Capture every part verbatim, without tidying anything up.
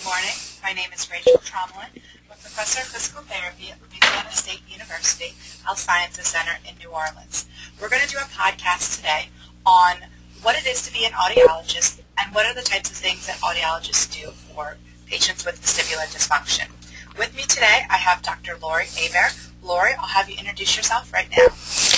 morning. My name is Rachel Tromlin. I'm a professor of physical therapy at Louisiana State University Health Sciences Center in New Orleans. We're going to do a podcast today on what it is to be an audiologist and what are the types of things that audiologists do for patients with vestibular dysfunction. With me today, I have Doctor Lori Hebert. Lori, I'll have you introduce yourself right now.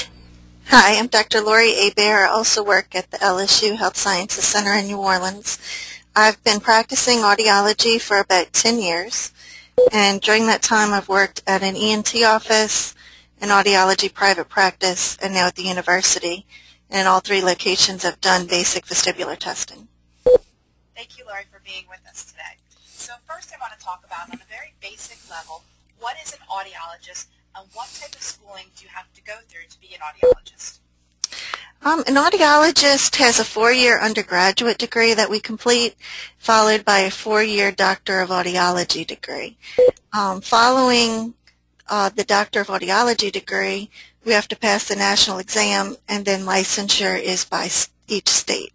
Hi, I'm Doctor Lori Hebert. I also work at the L S U Health Sciences Center in New Orleans. I've been practicing audiology for about ten years, and during that time I've worked at an E N T office, an audiology private practice, and now at the university. And in all three locations I've done basic vestibular testing. Thank you, Lori, for being with us today. So first I want to talk about, on a very basic level, what is an audiologist and what type of schooling do you have to go through to be an audiologist? Um, an audiologist has a four-year undergraduate degree that we complete, followed by a four-year Doctor of Audiology degree. Um, following uh, the Doctor of Audiology degree, we have to pass the national exam, and then licensure is by each state.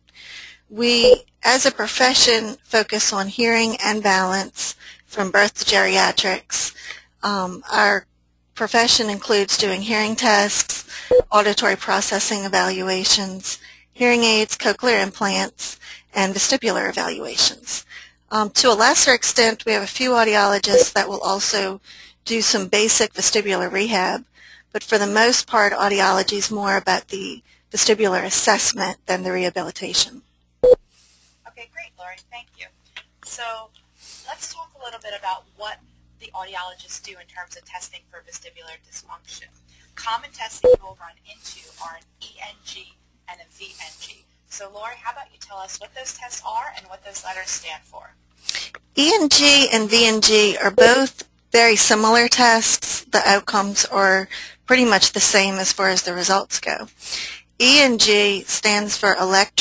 We, as a profession, focus on hearing and balance from birth to geriatrics. Um, our profession includes doing hearing tests, auditory processing evaluations, hearing aids, cochlear implants, and vestibular evaluations. Um, to a lesser extent, we have a few audiologists that will also do some basic vestibular rehab, but for the most part, audiology is more about the vestibular assessment than the rehabilitation. Okay, great, Lori. Thank you. So let's talk a little bit about what the audiologists do in terms of testing for vestibular dysfunction. Common tests that you will run into are an E N G and a V N G. So Lori, how about you tell us what those tests are and what those letters stand for? E N G and V N G are both very similar tests. The outcomes are pretty much the same as far as the results go. E N G stands for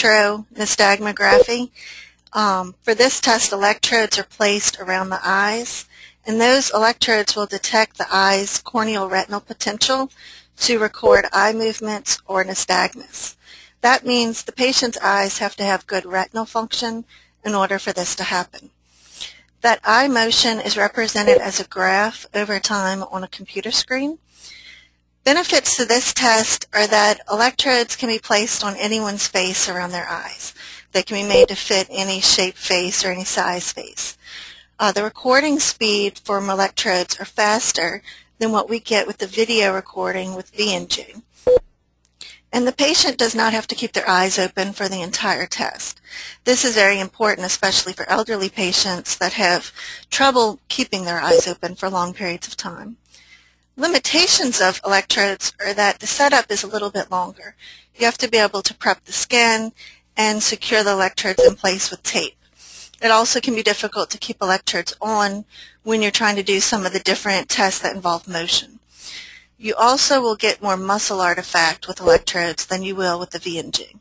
electronystagmography. Um, for this test, electrodes are placed around the eyes, and those electrodes will detect the eye's corneal retinal potential to record eye movements or nystagmus. That means the patient's eyes have to have good retinal function in order for this to happen. That eye motion is represented as a graph over time on a computer screen. Benefits to this test are that electrodes can be placed on anyone's face around their eyes. They can be made to fit any shape face or any size face. Uh, the recording speed for electrodes are faster than what we get with the video recording with V N G. And the patient does not have to keep their eyes open for the entire test. This is very important, especially for elderly patients that have trouble keeping their eyes open for long periods of time. Limitations of electrodes are that the setup is a little bit longer. You have to be able to prep the skin and secure the electrodes in place with tape. It also can be difficult to keep electrodes on when you're trying to do some of the different tests that involve motion. You also will get more muscle artifact with electrodes than you will with the V N G.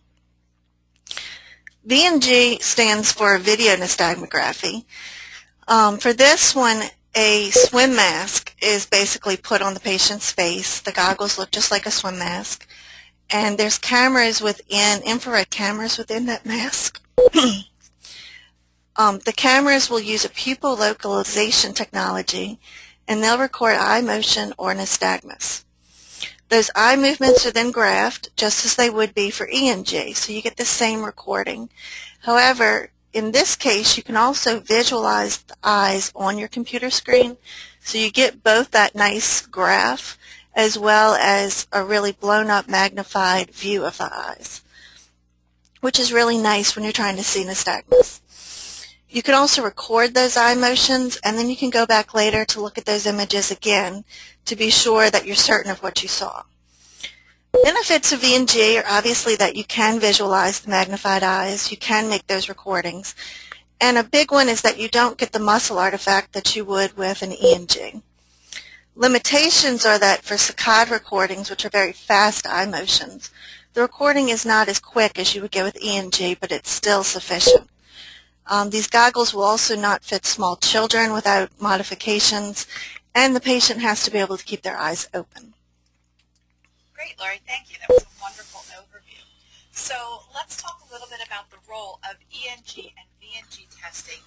V N G stands for video nystagmography. Um, for this one, a swim mask is basically put on the patient's face. The goggles look just like a swim mask, and there's cameras within, infrared cameras within that mask. Um, the cameras will use a pupil localization technology, and they'll record eye motion or nystagmus. Those eye movements are then graphed just as they would be for E N G, so you get the same recording. However, in this case, you can also visualize the eyes on your computer screen, so you get both that nice graph as well as a really blown-up, magnified view of the eyes, which is really nice when you're trying to see nystagmus. You can also record those eye motions, and then you can go back later to look at those images again to be sure that you're certain of what you saw. Benefits of V N G are obviously that you can visualize the magnified eyes, you can make those recordings, and a big one is that you don't get the muscle artifact that you would with an E N G. Limitations are that for saccade recordings, which are very fast eye motions, the recording is not as quick as you would get with E N G, but it's still sufficient. Um, these goggles will also not fit small children without modifications, and the patient has to be able to keep their eyes open. Great, Lori. Thank you. That was a wonderful overview. So let's talk a little bit about the role of E N G and V N G testing in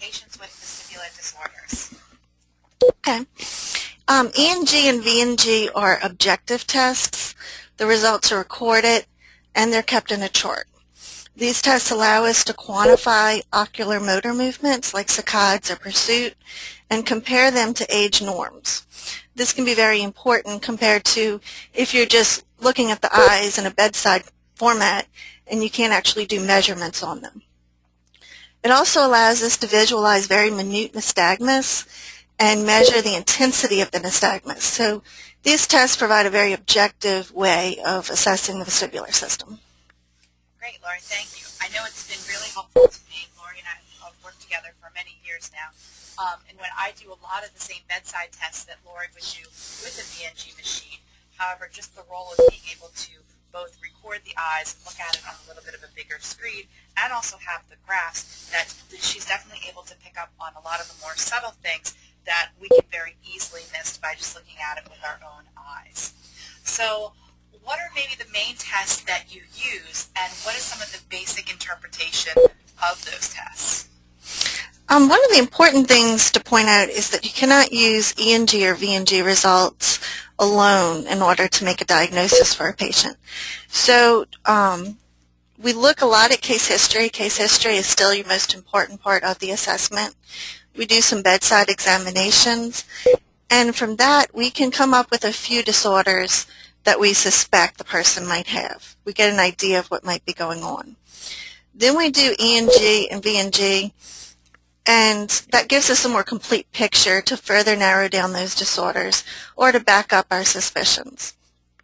patients with vestibular disorders? Okay. Um, E N G and V N G are objective tests. The results are recorded and they're kept in a chart. These tests allow us to quantify ocular motor movements like saccades or pursuit and compare them to age norms. This can be very important compared to if you're just looking at the eyes in a bedside format and you can't actually do measurements on them. It also allows us to visualize very minute nystagmus and measure the intensity of the nystagmus. So these tests provide a very objective way of assessing the vestibular system. Great, Lori, thank you. I know it's been really helpful to me. Lori and I have worked together for many years now. Um, and when I do a lot of the same bedside tests that Lori would do with a V N G machine, however, just the role of being able to both record the eyes, look at it on a little bit of a bigger screen, and also have the graphs, that she's definitely able to pick up on a lot of the more subtle things that we can very easily miss by just looking at it with our own eyes. So what are maybe the main tests that you use, and what is some of the basic interpretation of those tests? Um, one of the important things to point out is that you cannot use E N G or V N G results alone in order to make a diagnosis for a patient. So um, we look a lot at case history. Case history is still your most important part of the assessment. We do some bedside examinations, and from that we can come up with a few disorders that we suspect the person might have. We get an idea of what might be going on. Then we do E N G and V N G, and that gives us a more complete picture to further narrow down those disorders or to back up our suspicions.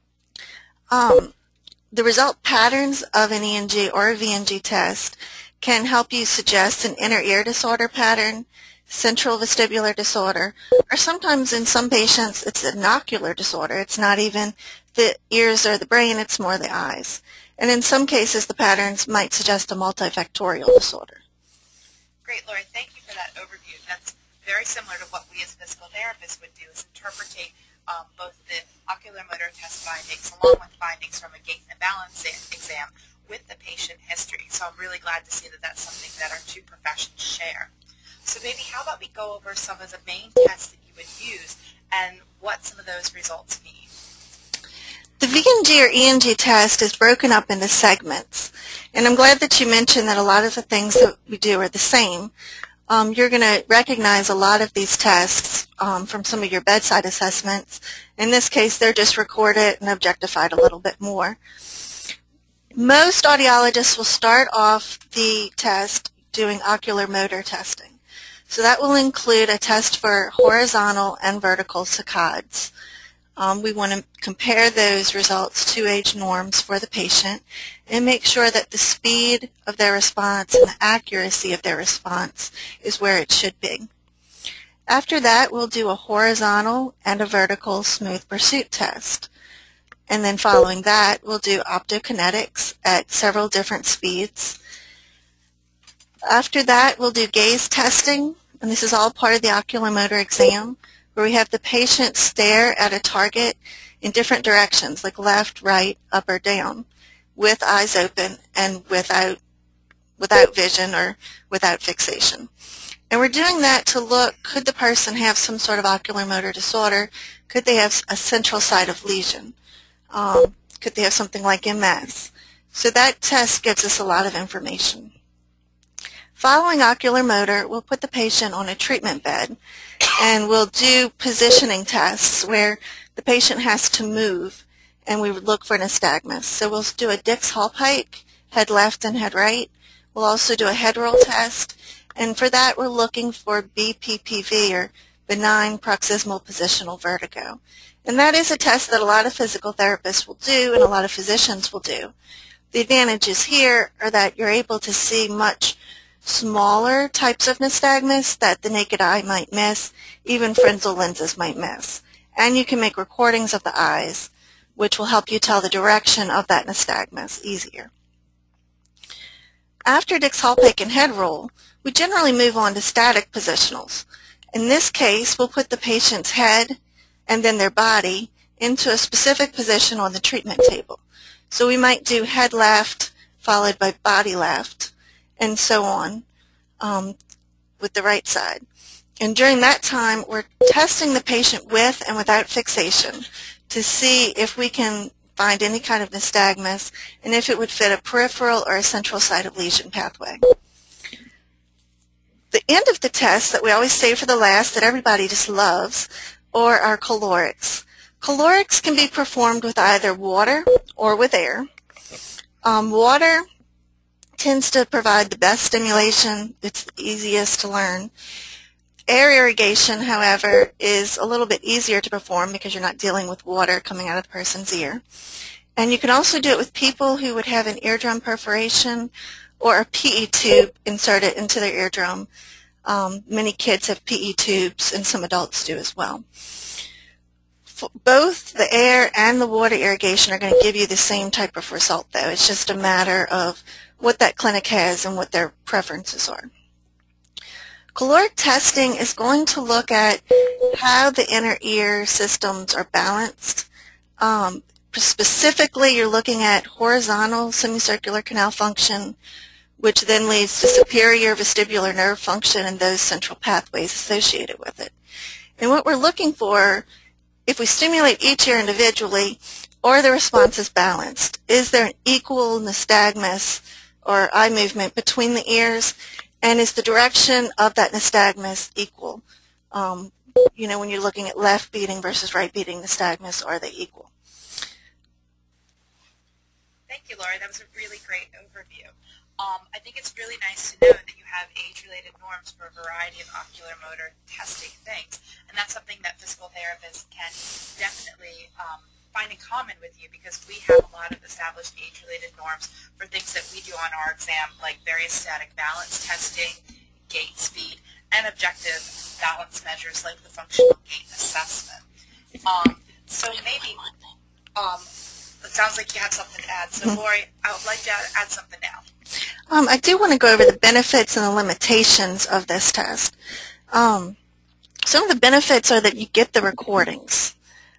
Um, the result patterns of an E N G or a V N G test can help you suggest an inner ear disorder pattern, central vestibular disorder, or sometimes in some patients it's an ocular disorder. It's not even the ears or the brain, it's more the eyes. And in some cases the patterns might suggest a multifactorial disorder. Great, Lori. Thank you for that overview. That's very similar to what we as physical therapists would do, is interpretate um, both the ocular motor test findings along with findings from a gait and balance exam with the patient history. So I'm really glad to see that that's something that our two professions share. So maybe how about we go over some of the main tests that you would use and what some of those results mean. The V N G or E N G test is broken up into segments, and I'm glad that you mentioned that a lot of the things that we do are the same. Um, you're going to recognize a lot of these tests um, from some of your bedside assessments. In this case, they're just recorded and objectified a little bit more. Most audiologists will start off the test doing ocular motor testing. So that will include a test for horizontal and vertical saccades. Um, we want to compare those results to age norms for the patient and make sure that the speed of their response and the accuracy of their response is where it should be. After that, we'll do a horizontal and a vertical smooth pursuit test. And then following that, we'll do optokinetics at several different speeds. After that, we'll do gaze testing, and this is all part of the ocular motor exam, where we have the patient stare at a target in different directions, like left, right, up, or down, with eyes open and without, without vision or without fixation. And we're doing that to look, could the person have some sort of ocular motor disorder? Could they have a central site of lesion? Um, could they have something like M S? So that test gives us a lot of information. Following ocular motor, we'll put the patient on a treatment bed and we'll do positioning tests where the patient has to move and we would look for nystagmus. So we'll do a Dix-Hallpike, head left and head right. We'll also do a head roll test, and for that we're looking for B P P V, or benign paroxysmal positional vertigo. And that is a test that a lot of physical therapists will do and a lot of physicians will do. The advantages here are that you're able to see much smaller types of nystagmus that the naked eye might miss, even Frenzel lenses might miss. And you can make recordings of the eyes, which will help you tell the direction of that nystagmus easier. After Dix-Hallpike and head roll, we generally move on to static positionals. In this case, we'll put the patient's head and then their body into a specific position on the treatment table. So we might do head left followed by body left, and so on. Um, with the right side. And during that time, we're testing the patient with and without fixation to see if we can find any kind of nystagmus and if it would fit a peripheral or a central site of lesion pathway. The end of the test that we always save for the last that everybody just loves are our calorics. Calorics can be performed with either water or with air. Um, water tends to provide the best stimulation. It's the easiest to learn. Air irrigation, however, is a little bit easier to perform because you're not dealing with water coming out of the person's ear. And you can also do it with people who would have an eardrum perforation or a P E tube inserted into their eardrum. Um, many kids have P E tubes, and some adults do as well. Both the air and the water irrigation are going to give you the same type of result, though. It's just a matter of what that clinic has and what their preferences are. Caloric testing is going to look at how the inner ear systems are balanced. Um, specifically, you're looking at horizontal semicircular canal function, which then leads to superior vestibular nerve function and those central pathways associated with it. And what we're looking for, if we stimulate each ear individually, or the response is balanced, is there an equal nystagmus or eye movement between the ears, and is the direction of that nystagmus equal? Um, you know, when you're looking at left beating versus right beating nystagmus, are they equal? Thank you, Lori. That was a really great overview. Um, I think it's really nice to know that you have age-related norms for a variety of ocular motor testing things, and that's something that physical therapists can definitely um, find in common with you, because we have a lot of established age-related norms for things that we do on our exam, like various static balance testing, gait speed, and objective balance measures like the functional gait assessment. Um, so maybe, um, it sounds like you have something to add. So Lori, I would like to add something now. Um, I do want to go over the benefits and the limitations of this test. Um, some of the benefits are that you get the recordings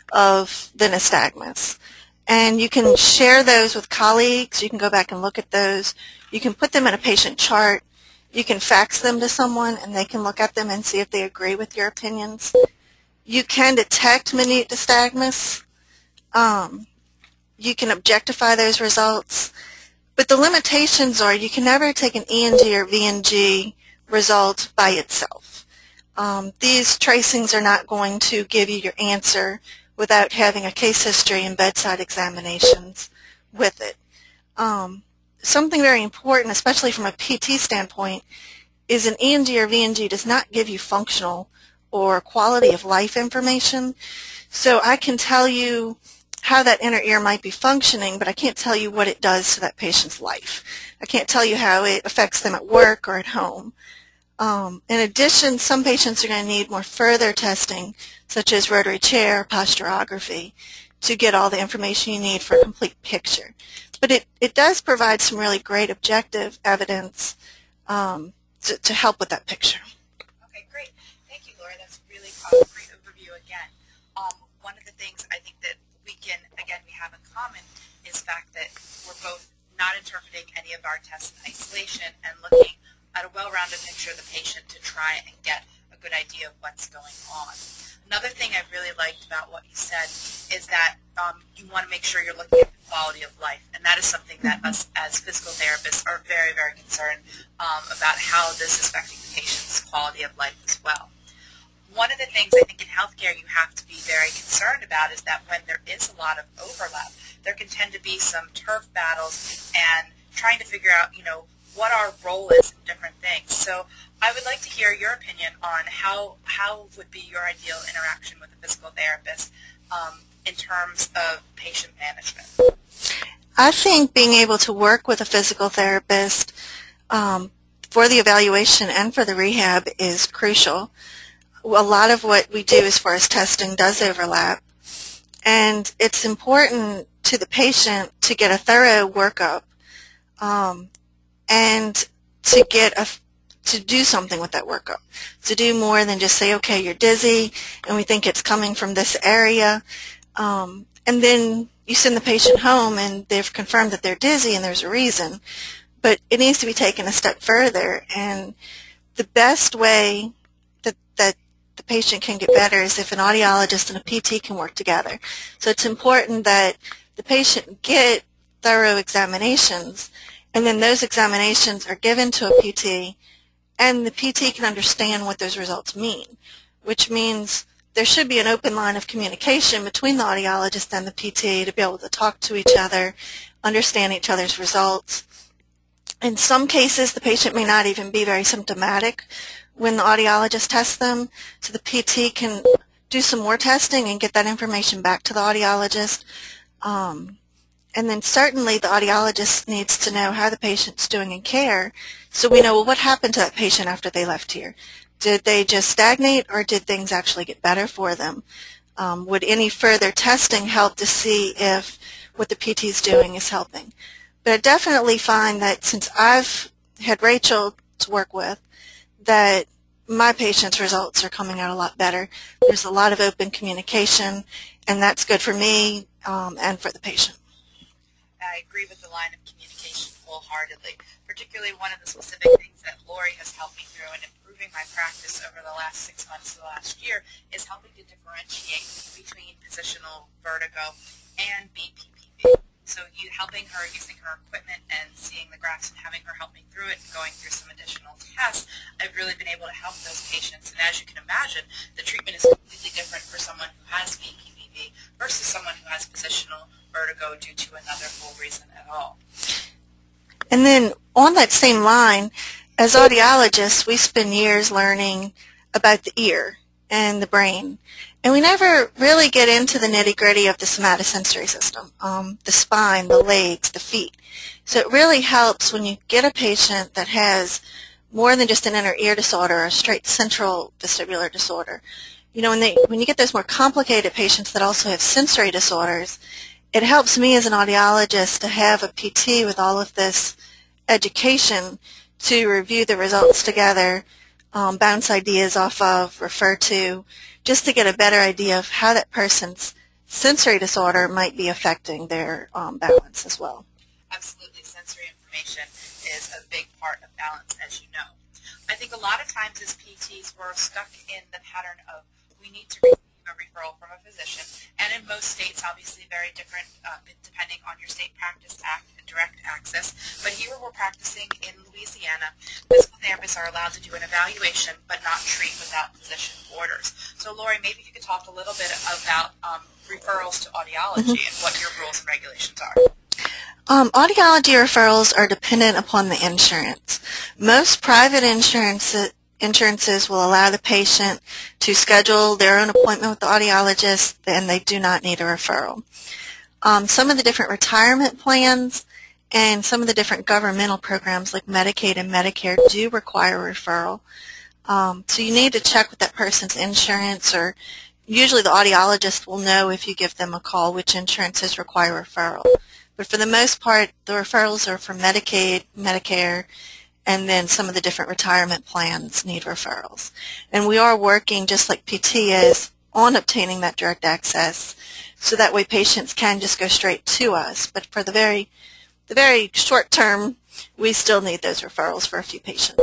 of the nystagmus, and you can share those with colleagues. You can go back and look at those. You can put them in a patient chart. You can fax them to someone, and they can look at them and see if they agree with your opinions. You can detect minute nystagmus. Um, you can objectify those results. But the limitations are you can never take an E N G or V N G result by itself. Um, these tracings are not going to give you your answer without having a case history and bedside examinations with it. Um, something very important, especially from a P T standpoint, is an E N G or V N G does not give you functional or quality of life information. So I can tell you how that inner ear might be functioning, but I can't tell you what it does to that patient's life. I can't tell you how it affects them at work or at home. Um, in addition, some patients are going to need more further testing, such as rotary chair, posturography, to get all the information you need for a complete picture. But it, it does provide some really great objective evidence um, to, to help with that picture. Okay, great. Thank you, Laura. That's a really uh, great overview again. Um, one of the things I think that we can, again, we have in common is the fact that we're both not interpreting any of our tests in isolation and looking at a well-rounded picture of the patient to try and get a good idea of what's going on. Another thing I really liked about what you said is that um, you want to make sure you're looking at the quality of life, and that is something that us as physical therapists are very, very concerned um, about how this is affecting the patient's quality of life as well. One of the things I think in healthcare you have to be very concerned about is that when there is a lot of overlap, there can tend to be some turf battles and trying to figure out, you know, what our role is in different things. So I would like to hear your opinion on how how would be your ideal interaction with a physical therapist um, in terms of patient management. I think being able to work with a physical therapist um, for the evaluation and for the rehab is crucial. A lot of what we do as far as testing does overlap, and it's important to the patient to get a thorough workup um, and to get a to do something with that workup, to do more than just say, okay, you're dizzy and we think it's coming from this area, um, and then you send the patient home and they've confirmed that they're dizzy and there's a reason, but it needs to be taken a step further. And the best way that, that the patient can get better is if an audiologist and a P T can work together. So it's important that the patient get thorough examinations, and then those examinations are given to a P T, and the P T can understand what those results mean, which means there should be an open line of communication between the audiologist and the P T to be able to talk to each other, understand each other's results. In some cases, the patient may not even be very symptomatic when the audiologist tests them, so the P T can do some more testing and get that information back to the audiologist. Um, and then certainly the audiologist needs to know how the patient's doing in care, so we know, well, what happened to that patient after they left here. Did they just stagnate, or did things actually get better for them? Um, would any further testing help to see if what the P T is doing is helping? But I definitely find that since I've had Rachel to work with, that my patients' results are coming out a lot better. There's a lot of open communication, and that's good for me um, and for the patient. I agree with the line of communication wholeheartedly. Particularly one of the specific things that Lori has helped me through in improving my practice over the last six months to the last year is helping to differentiate between positional vertigo and B P P V. So you helping her using her equipment and seeing the graphs and having her help me through it and going through some additional tests, I've really been able to help those patients. And as you can imagine, the treatment is completely different for someone who has B P P V versus someone who has positional vertigo due to another full reason at all. And then on that same line, as audiologists, we spend years learning about the ear and the brain. And we never really get into the nitty-gritty of the somatosensory system, um, the spine, the legs, the feet. So it really helps when you get a patient that has more than just an inner ear disorder or a straight central vestibular disorder. You know, when, they, when you get those more complicated patients that also have sensory disorders, it helps me as an audiologist to have a P T with all of this education to review the results together, um, bounce ideas off of, refer to, just to get a better idea of how that person's sensory disorder might be affecting their um, balance as well. Absolutely. Sensory information is a big part of balance, as you know. I think a lot of times as P Ts we're stuck in the pattern of we need to receive a referral from a physician, and in most states obviously very different uh, depending on your state practice act and direct access, but here we're practicing in Louisiana, physical therapists are allowed to do an evaluation but not treat without physician orders. So Lori, maybe you could talk a little bit about um, referrals to audiology mm-hmm. and what your rules and regulations are. Um, audiology referrals are dependent upon the insurance. Most private insurance, insurances will allow the patient to schedule their own appointment with the audiologist, and they do not need a referral. Um, some of the different retirement plans and some of the different governmental programs like Medicaid and Medicare do require a referral. Um, so you need to check with that person's insurance, or usually the audiologist will know if you give them a call which insurances require referral. But for the most part, the referrals are for Medicaid, Medicare, and then some of the different retirement plans need referrals. And we are working, just like P T is, on obtaining that direct access, so that way patients can just go straight to us. But for the very, the very short term, we still need those referrals for a few patients.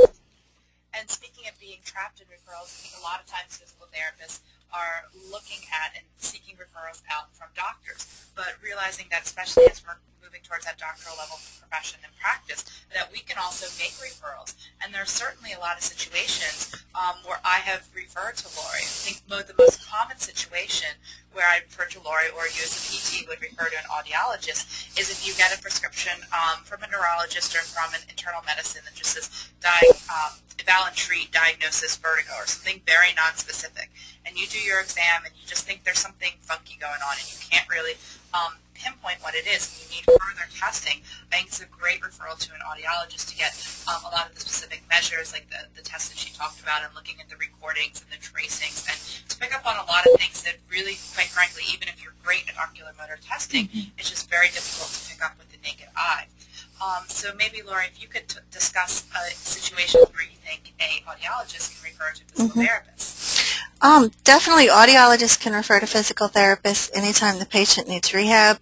And speaking of being trapped in referrals, I think a lot of times physical therapists are looking at and seeking referrals out from doctors, but realizing that especially as we're moving towards that doctoral level of profession and practice, that we can also make referrals. And there are certainly a lot of situations um, where I have referred to Lori. I think the most common situation where I refer to Lori, or you as a P T would refer to an audiologist, is if you get a prescription um, from a neurologist or from an internal medicine that just says di um, eval and treat diagnosis vertigo or something very non-specific, and you do your exam and you just think there's something funky going on and you can't really um, pinpoint what it is and you need further testing, I think it's a great referral to an audiologist to get um, a lot of the specific measures like the, the tests that she talked about, and looking at the recordings and the tracings, and to pick up on a lot of things that really, quite frankly, even if you're great at oculomotor testing, mm-hmm. it's just very difficult to pick up with the naked eye. Um, so maybe, Laura, if you could t discuss a situation where you think a audiologist can refer to physical mm-hmm. therapists. Um, definitely audiologists can refer to physical therapists anytime the patient needs rehab.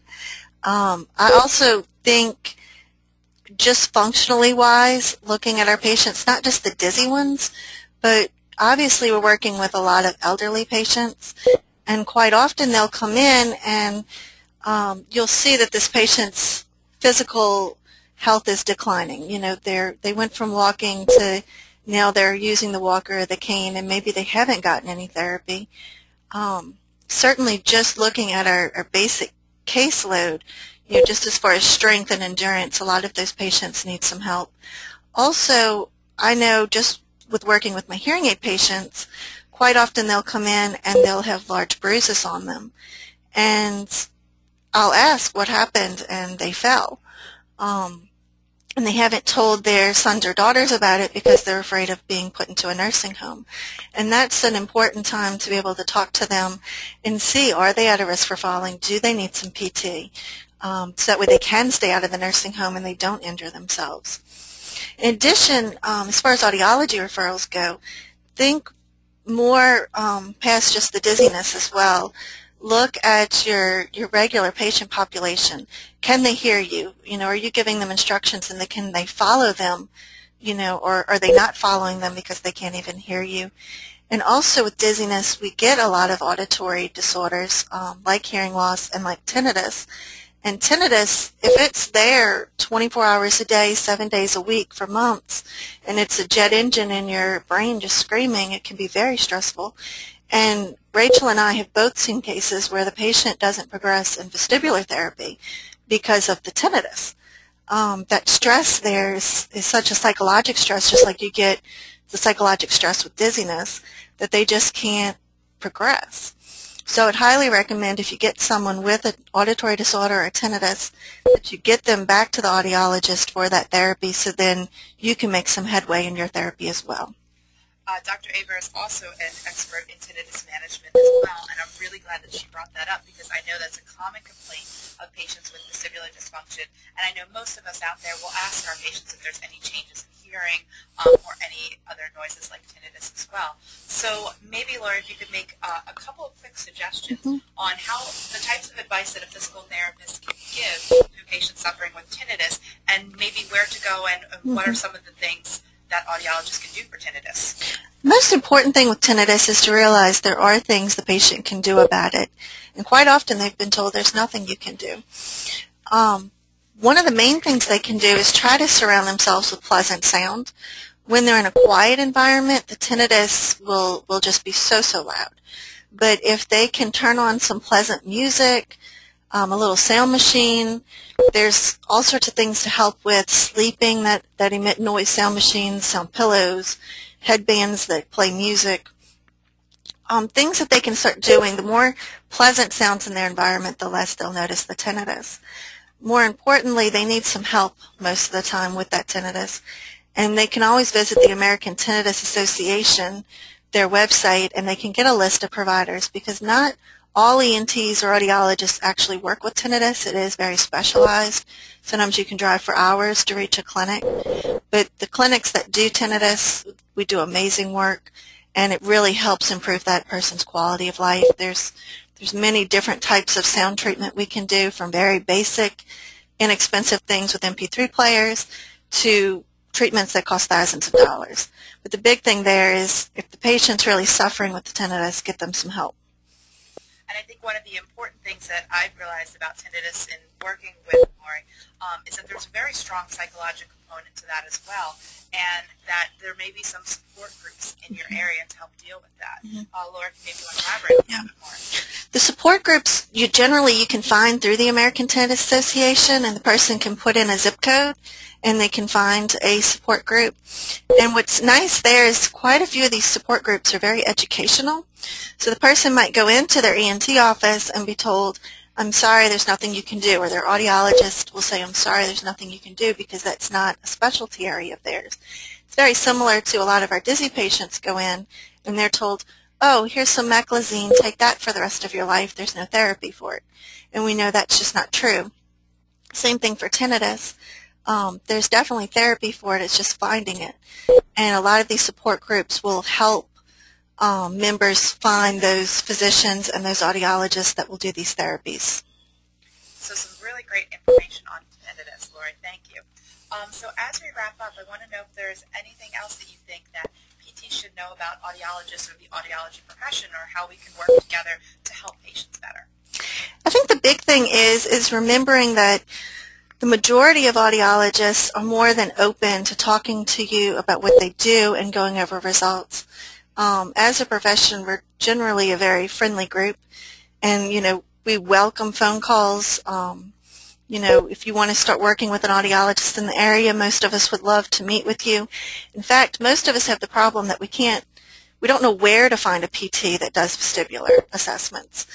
Um, I also think, just functionally wise, looking at our patients, not just the dizzy ones, but obviously we're working with a lot of elderly patients, and quite often they'll come in and um, you'll see that this patient's physical health is declining. You know, they're, they went from walking to now they're using the walker or the cane, and maybe they haven't gotten any therapy. Um, certainly just looking at our, our basic caseload, you know, just as far as strength and endurance, a lot of those patients need some help. Also, I know just with working with my hearing aid patients, quite often they'll come in and they'll have large bruises on them. And I'll ask what happened, and they fell. Um, and they haven't told their sons or daughters about it because they're afraid of being put into a nursing home. And that's an important time to be able to talk to them and see, are they at a risk for falling? Do they need some P T? Um, so that way they can stay out of the nursing home and they don't injure themselves. In addition, um, as far as audiology referrals go, think more um, past just the dizziness as well. Look at your, your regular patient population. Can they hear you? You know, are you giving them instructions, and they, can they follow them? You know, or are they not following them because they can't even hear you? And also with dizziness, we get a lot of auditory disorders um, like hearing loss and like tinnitus. And tinnitus, if it's there twenty-four hours a day, seven days a week for months, and it's a jet engine in your brain just screaming, it can be very stressful. And Rachel and I have both seen cases where the patient doesn't progress in vestibular therapy because of the tinnitus. Um, that stress there is, is such a psychological stress, just like you get the psychological stress with dizziness, that they just can't progress. So I'd highly recommend, if you get someone with an auditory disorder or tinnitus, that you get them back to the audiologist for that therapy, so then you can make some headway in your therapy as well. Uh, Doctor Aber is also an expert in tinnitus management as well, and I'm really glad that she brought that up, because I know that's a common complaint of patients with vestibular dysfunction, and I know most of us out there will ask our patients if there's any changes in hearing um, or any other noises like tinnitus as well. So maybe, Laura, if you could make uh, a couple of quick suggestions mm-hmm. on how the types of advice that a physical therapist can give to patients suffering with tinnitus, and maybe where to go and uh, mm-hmm. what are some of the things that audiologists can do for tinnitus. The most important thing with tinnitus is to realize there are things the patient can do about it. And quite often they've been told there's nothing you can do. Um, one of the main things they can do is try to surround themselves with pleasant sound. When they're in a quiet environment, the tinnitus will, will just be so, so loud. But if they can turn on some pleasant music, um, a little sound machine, there's all sorts of things to help with sleeping that, that emit noise, sound machines, sound pillows, headbands that play music, um, things that they can start doing. The more pleasant sounds in their environment, the less they'll notice the tinnitus. More importantly, they need some help most of the time with that tinnitus, and they can always visit the American Tinnitus Association, their website, and they can get a list of providers, because not all E N Ts or audiologists actually work with tinnitus. It is very specialized. Sometimes you can drive for hours to reach a clinic. But the clinics that do tinnitus, we do amazing work, and it really helps improve that person's quality of life. There's, there's many different types of sound treatment we can do, from very basic, inexpensive things with M P three players to treatments that cost thousands of dollars. But the big thing there is, if the patient's really suffering with the tinnitus, get them some help. And I think one of the important things that I've realized about tinnitus in working with Lori um, is that there's a very strong psychological component to that as well, and that there may be some support groups in your area to help deal with that. Mm-hmm. uh, Laura, maybe you want to elaborate a little bit more. The support groups, you generally you can find through the American Tinnitus Association, and the person can put in a zip code, and they can find a support group. And what's nice there is quite a few of these support groups are very educational. So the person might go into their E N T office and be told, I'm sorry, there's nothing you can do. Or their audiologist will say, I'm sorry, there's nothing you can do, because that's not a specialty area of theirs. It's very similar to a lot of our dizzy patients go in and they're told, oh, here's some meclizine, take that for the rest of your life. There's no therapy for it. And we know that's just not true. Same thing for tinnitus. Um, there's definitely therapy for it. It's just finding it. And a lot of these support groups will help um, members find those physicians and those audiologists that will do these therapies. So some really great information on tinnitus, Lori. Thank you. Um, so as we wrap up, I want to know if there's anything else that you think that P T he should know about audiologists or the audiology profession, or how we can work together to help patients better? I think the big thing is is remembering that the majority of audiologists are more than open to talking to you about what they do and going over results. Um, as a profession, we're generally a very friendly group, and you know we welcome phone calls. Um, you know, if you want to start working with an audiologist in the area, most of us would love to meet with you. In fact, most of us have the problem that we can't, we don't know where to find a P T that does vestibular assessments.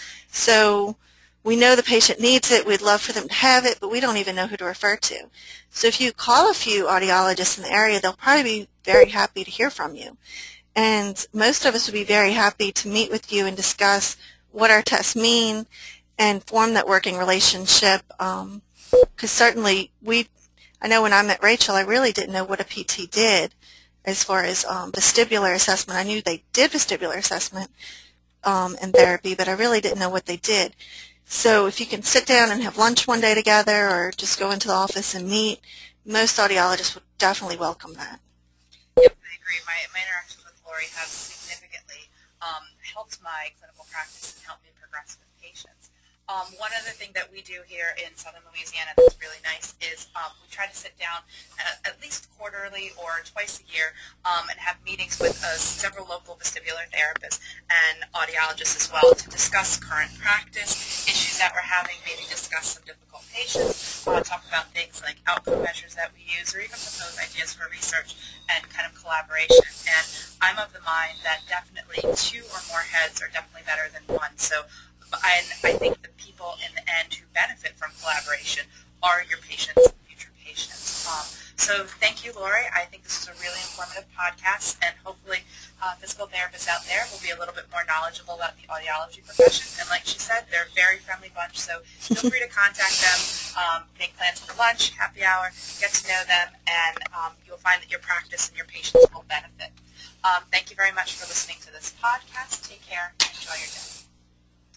So we know the patient needs it, we'd love for them to have it, but we don't even know who to refer to. So if you call a few audiologists in the area, they'll probably be very happy to hear from you. And most of us would be very happy to meet with you and discuss what our tests mean and form that working relationship. Um, because certainly we, I know when I met Rachel, I really didn't know what a P T did as far as um, vestibular assessment. I knew they did vestibular assessment um, and therapy, but I really didn't know what they did. So if you can sit down and have lunch one day together or just go into the office and meet, most audiologists would definitely welcome that. Yep, I agree. My, my interactions with Lori have significantly um, helped my clinical practice and helped me progress with patients. Um, one other thing that we do here in Southern Louisiana that's really nice is um, we try to sit down at, at least quarterly or twice a year um, and have meetings with uh, several local vestibular therapists and audiologists as well to discuss current practice, issues that we're having, maybe discuss some difficult patients, uh, talk about things like outcome measures that we use, or even propose ideas for research and kind of collaboration. And I'm of the mind that definitely two or more heads are definitely better than one. So and I think the people in the end who benefit from collaboration are your patients and future patients. Um, so thank you, Lori. I think this is a really informative podcast, and hopefully uh, physical therapists out there will be a little bit more knowledgeable about the audiology profession. And like she said, they're a very friendly bunch, so feel free to contact them, um, make plans for lunch, happy hour, get to know them, and um, you'll find that your practice and your patients will benefit. Um, thank you very much for listening to this podcast. Take care and enjoy your day.